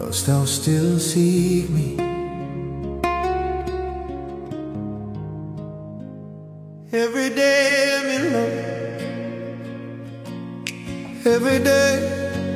dost thou still seek me? Every day, me love, every day.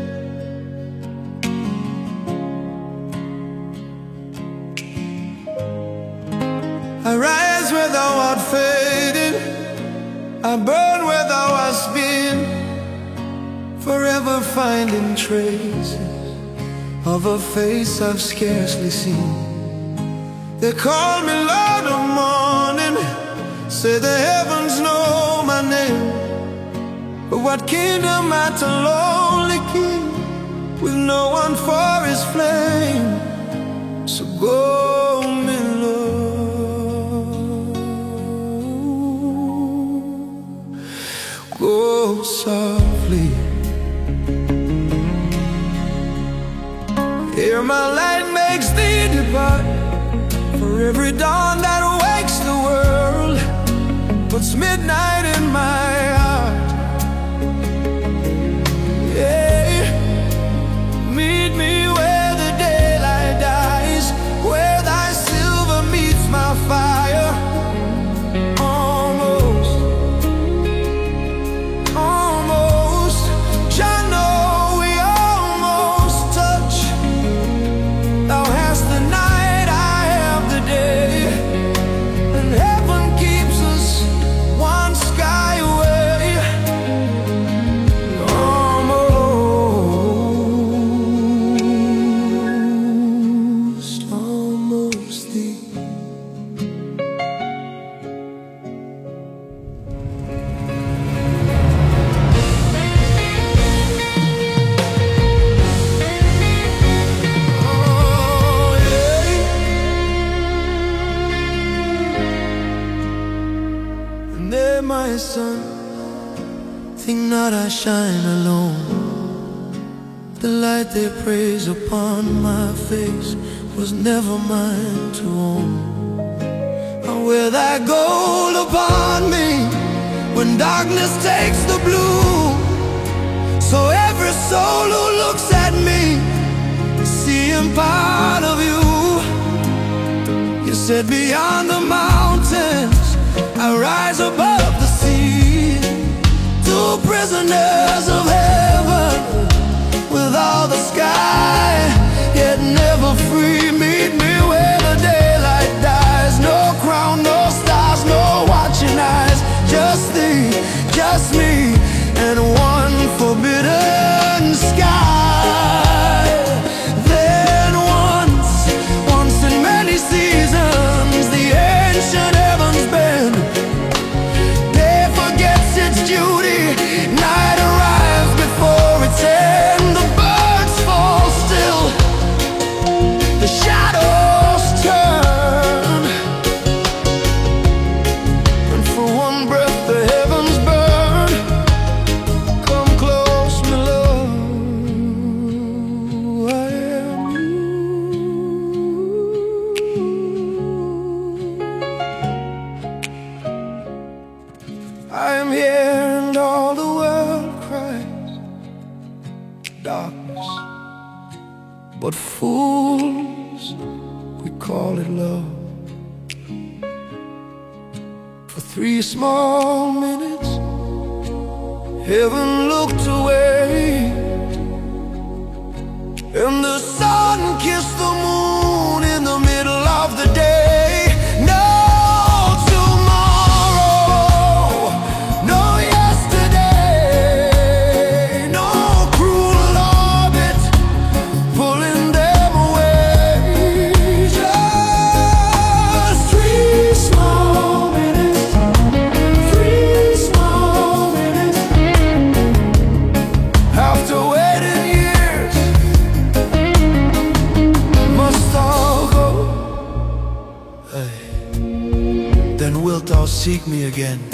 I rise where thou art fading, I burn where thou hast been, forever finding traces of a face I've scarcely seen. They call me Lord of Morning, say the heavens know my name, but what kingdom at a lonely king with no one for his flame? So go, me Lord, go softly. Here my light makes thee depart, for every dawn that wakes the world puts midnight in my heart. Yeah, meet me where the daylight dies, where thy silver meets my fire. Almost, almost, I know we almost touch. Thou hast the night, I have the day, and heaven keeps us one sky away. Almost, almost thee. Oh, yeah. And there, my son, think not I shine alone. The light they praise upon my face was never mine to own. I wear thy gold upon me when darkness takes the bloom, so every soul who looks at me is seeing part of you. You said beyond the mountains I rise above the sea, two prisoners of heaven with all the sky, yet never free. Meet me where the daylight dies, no crown, no stars, no watching eyes, just thee, just me, and one forbidden sky. Then once in many seasons, the ancient heavens bend. Day forgets its duty, night arrives before its end. The birds fall still, the shadows turn, and for one breath the heavens burn. Come close, my love, I am you. I am here and all the world cries darkness, but fools, we call it love. For 3 small minutes heaven looked away, and the sun kissed the moon in the middle of the day. No tomorrow, no yesterday, no cruel orbit pulling them away. Just 3 small minutes, 3 small minutes. After waiting years, must all go. Hey, then wilt thou seek me again?